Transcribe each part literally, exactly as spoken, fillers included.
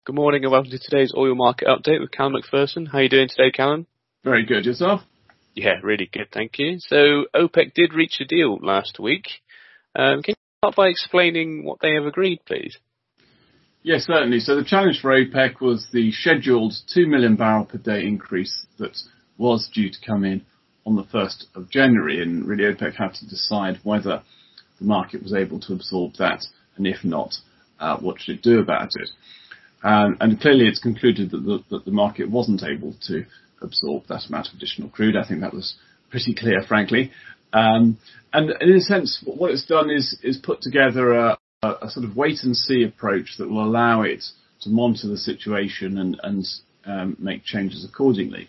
Good morning and welcome to today's oil market update with Callum McPherson. How are you doing today, Callum? Very good. Yourself? Yeah, really good, thank you. So OPEC did reach a deal last week. Um, can you start by explaining what they have agreed, please? Yes, certainly. So the challenge for OPEC was the scheduled two million barrel per day increase that was due to come in on the first of January. And really OPEC had to decide whether the market was able to absorb that, and if not, uh, what should it do about it. Um, and clearly it's concluded that the, that the market wasn't able to absorb that amount of additional crude. I think that was pretty clear, frankly. Um, and in a sense, what it's done is, is put together a, a, a sort of wait-and-see approach that will allow it to monitor the situation and, and um, make changes accordingly.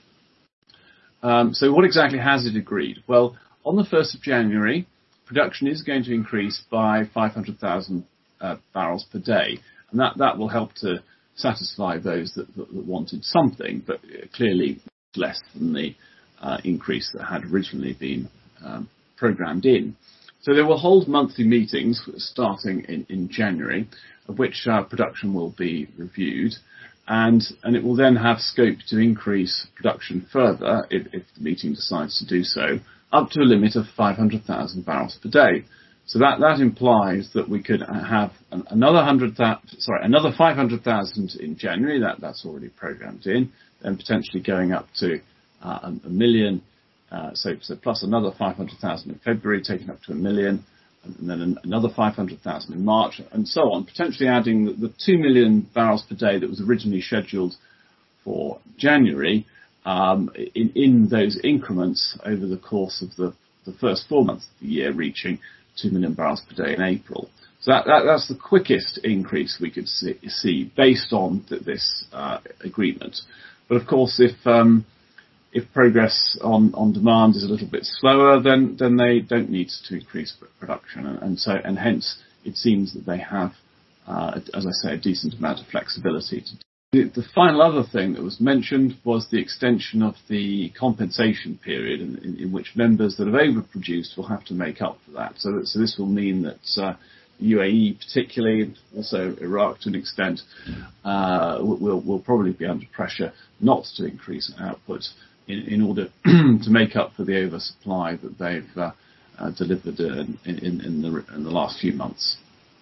Um, so what exactly has it agreed? Well, on the first of January, production is going to increase by five hundred thousand uh, barrels per day. And that, that will help to satisfy those that, that, that wanted something, but clearly less than the uh, increase that had originally been um, programmed in. So they will hold monthly meetings starting in, in January, of which uh, production will be reviewed, and, and it will then have scope to increase production further if, if the meeting decides to do so, up to a limit of five hundred thousand barrels per day. So that, that implies that we could have an, another hundred sorry another five hundred thousand in January. That that's already programmed in, then potentially going up to uh, a, a million. Uh, so, so plus another five hundred thousand in February, taking up to a million, and then an, another five hundred thousand in March, and so on. Potentially adding the, the two million barrels per day that was originally scheduled for January um, in in those increments over the course of the the first four months of the year, reaching two million barrels per day in April. So that, that, that's the quickest increase we could see, see based on th- this uh, agreement. But of course, if um, if progress on, on demand is a little bit slower, then then they don't need to increase production, and, and so and hence it seems that they have, uh, as I say, a decent amount of flexibility to. The, the final other thing that was mentioned was the extension of the compensation period in, in, in which members that have overproduced will have to make up for that. So, that, so this will mean that uh, U A E particularly, and also Iraq to an extent, uh, will, will probably be under pressure not to increase output in, in order to make up for the oversupply that they've uh, uh, delivered in, in, in, the, in the last few months.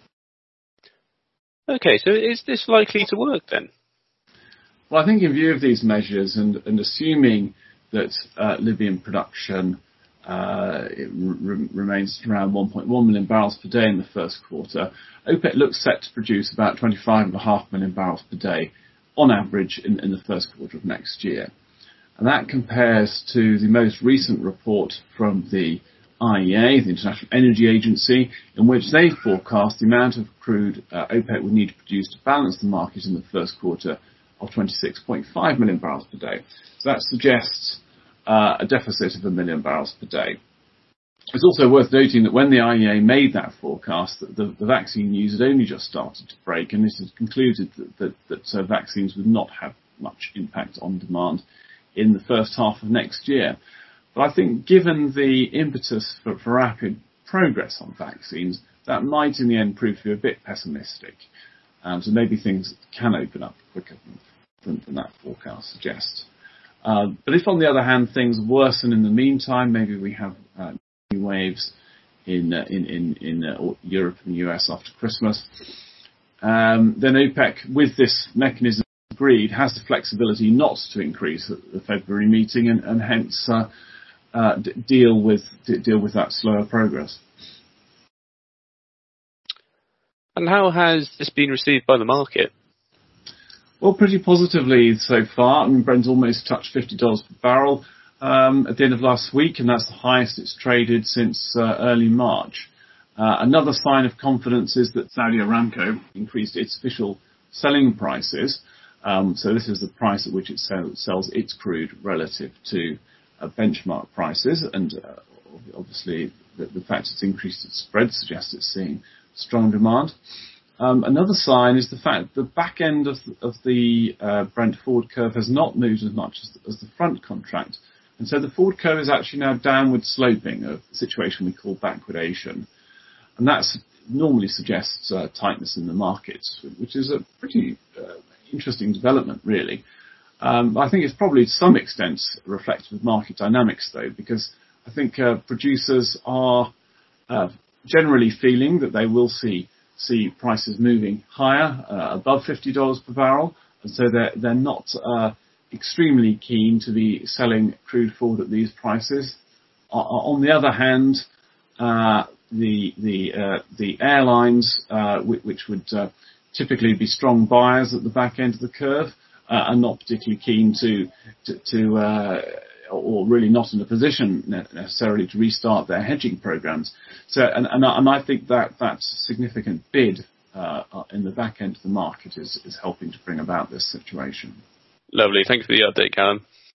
Okay, so is this likely to work then? Well, I think in view of these measures and, and assuming that uh, Libyan production uh, it re- remains around one point one million barrels per day in the first quarter, OPEC looks set to produce about twenty-five point five million barrels per day on average in, in the first quarter of next year. And that compares to the most recent report from the I E A, the International Energy Agency, in which they forecast the amount of crude uh, OPEC would need to produce to balance the market in the first quarter of twenty-six point five million barrels per day. So that suggests uh, a deficit of a million barrels per day. It's also worth noting that when the I E A made that forecast, that the, the vaccine news had only just started to break, and it had concluded that, that, that uh, vaccines would not have much impact on demand in the first half of next year. But I think given the impetus for, for rapid progress on vaccines, that might in the end prove to be a bit pessimistic. Um, so maybe things can open up quicker than, than, than that forecast suggests. Uh, but if, on the other hand, things worsen in the meantime, maybe we have uh, new waves in uh, in in, in uh, Europe and the U S after Christmas, um, then OPEC, with this mechanism agreed, has the flexibility not to increase at the February meeting, and, and hence uh, uh, d- deal with d- deal with that slower progress. And how has this been received by the market? Well, pretty positively so far. I mean, Brent's almost touched fifty dollars per barrel um, at the end of last week, and that's the highest it's traded since uh, early March. Uh, another sign of confidence is that Saudi Aramco increased its official selling prices. Um, so this is the price at which it sell, sells its crude relative to uh, benchmark prices, and uh, obviously the, the fact it's increased its spread suggests it's seeing strong demand. Um, another sign is the fact that the back end of the, of the uh, Brent forward curve has not moved as much as the, as the front contract. And so the forward curve is actually now downward sloping, a situation we call backwardation. And that normally suggests uh, tightness in the markets, which is a pretty uh, interesting development, really. Um, I think it's probably to some extent reflective of market dynamics, though, because I think uh, producers are uh, generally feeling that they will see see prices moving higher, uh, above fifty dollars per barrel, and so they're they're not uh, extremely keen to be selling crude forward at these prices. Uh, on the other hand, uh, the the uh, the airlines, uh, which, which would uh, typically be strong buyers at the back end of the curve, uh, are not particularly keen to to, to uh, or really not in a position necessarily to restart their hedging programs. So, and, and, and I think that that significant bid uh, in the back end of the market is, is helping to bring about this situation. Lovely. Thanks for the update, Callum.